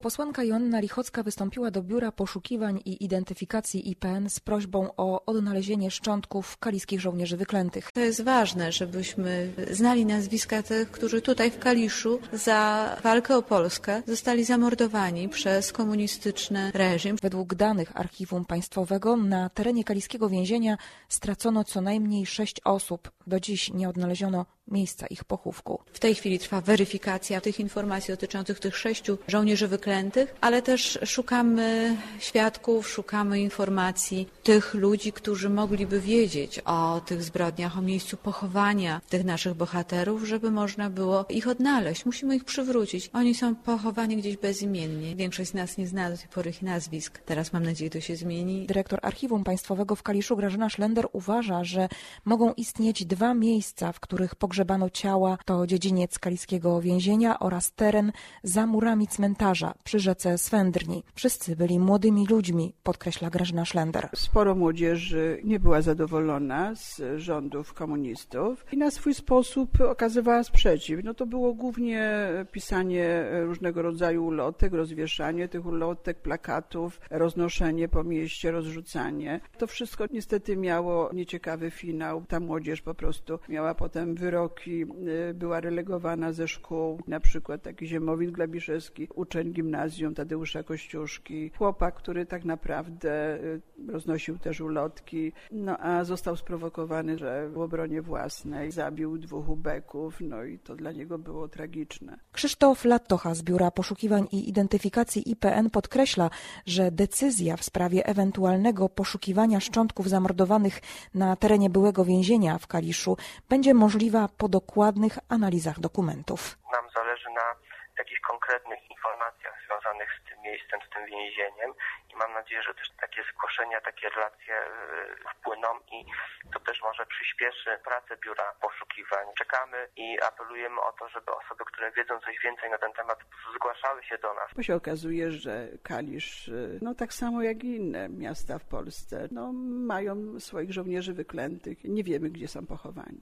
Posłanka Joanna Lichocka wystąpiła do Biura Poszukiwań i Identyfikacji IPN z prośbą o odnalezienie szczątków kaliskich żołnierzy wyklętych. To jest ważne, żebyśmy znali nazwiska tych, którzy tutaj w Kaliszu za walkę o Polskę zostali zamordowani przez komunistyczny reżim. Według danych Archiwum Państwowego na terenie kaliskiego więzienia stracono co najmniej 6 osób. Do dziś nie odnaleziono miejsca ich pochówku. W tej chwili trwa weryfikacja tych informacji dotyczących tych 6 żołnierzy wyklętych, ale też szukamy świadków, szukamy informacji tych ludzi, którzy mogliby wiedzieć o tych zbrodniach, o miejscu pochowania tych naszych bohaterów, żeby można było ich odnaleźć. Musimy ich przywrócić. Oni są pochowani gdzieś bezimiennie. Większość z nas nie zna do tej pory ich nazwisk. Teraz mam nadzieję, to się zmieni. Dyrektor Archiwum Państwowego w Kaliszu Grażyna Szlender uważa, że mogą istnieć 2 miejsca, w których pogrzebano ciała. To dziedziniec kaliskiego więzienia oraz teren za murami cmentarza przy rzece Swędrni. Wszyscy byli młodymi ludźmi, podkreśla Grażyna Szlender. Sporo młodzieży nie była zadowolona z rządów komunistów i na swój sposób okazywała sprzeciw. To było głównie pisanie różnego rodzaju ulotek, rozwieszanie tych ulotek, plakatów, roznoszenie po mieście, rozrzucanie. To wszystko niestety miało nieciekawy finał. Ta młodzież po prostu miała potem wyroki, była relegowana ze szkół. Na przykład taki Ziemowit Glabiszewski, uczeń gimnazjum Tadeusza Kościuszki, chłopak, który tak naprawdę roznosił też ulotki, a został sprowokowany, że w obronie własnej zabił 2 ubeków, i to dla niego było tragiczne. Krzysztof Lattocha z Biura Poszukiwań i Identyfikacji IPN podkreśla, że decyzja w sprawie ewentualnego poszukiwania szczątków zamordowanych na terenie byłego więzienia w Kaliszu będzie możliwa po dokładnych analizach dokumentów. Nam zależy na jakichś konkretnych informacjach związanych z tym miejscem, z tym więzieniem i mam nadzieję, że też takie zgłoszenia, takie relacje wpłyną i to też może przyspieszy pracę Biura Poszukiwań. Czekamy i apelujemy o to, żeby osoby, które wiedzą coś więcej na ten temat, zgłaszały się do nas. Bo się okazuje, że Kalisz, tak samo jak i inne miasta w Polsce, mają swoich żołnierzy wyklętych i nie wiemy, gdzie są pochowani.